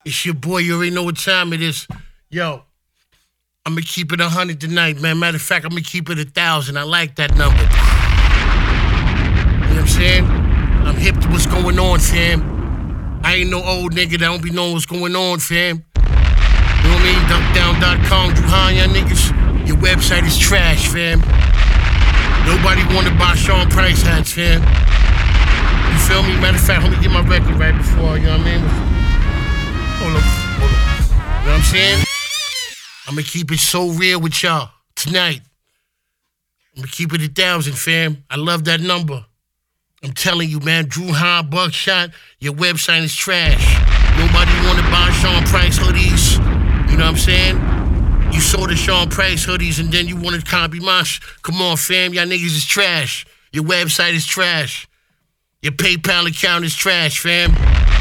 It's your boy. You already know what time it is. Yo, I'm gonna keep it 100 tonight, man. Matter of fact, I'm gonna keep it 1,000. I like that number. You know what I'm saying? I'm hip to what's going on, fam. I ain't no old nigga that don't be knowing what's going on, fam. You know what I mean? Dunkdown.com, Juhan, y'all niggas. Your website is trash, fam. Nobody wanna buy Sean Price hats, fam. You feel me? Matter of fact, let me get my record right before, you know what I mean? Hold up. You know what I'm saying? I'm gonna keep it so real with y'all tonight. I'm gonna keep it 1,000, fam. I love that number. I'm telling you, man, Drew Hahn, Buckshot, your website is trash. Nobody wanna buy Sean Price hoodies. You know what I'm saying? You sold the Sean Price hoodies and then you wanted Copy Mosh. Come on, fam, y'all niggas is trash. Your website is trash. Your PayPal account is trash, fam.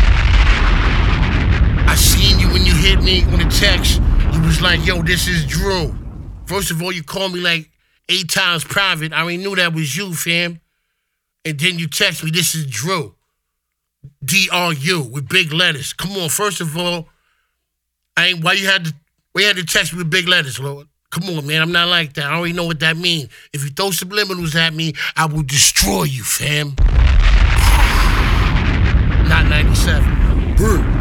I seen you when you hit me on the text. You was like, yo, this is Drew. First of all, you called me like 8 times private. I already knew that was you, fam. And then you text me, this is Drew. D-R-U with big letters. Come on, first of all, why you had to text me with big letters, Lord? Come on, man, I'm not like that. I already know what that means. If you throw subliminals at me, I will destroy you, fam. Not 97.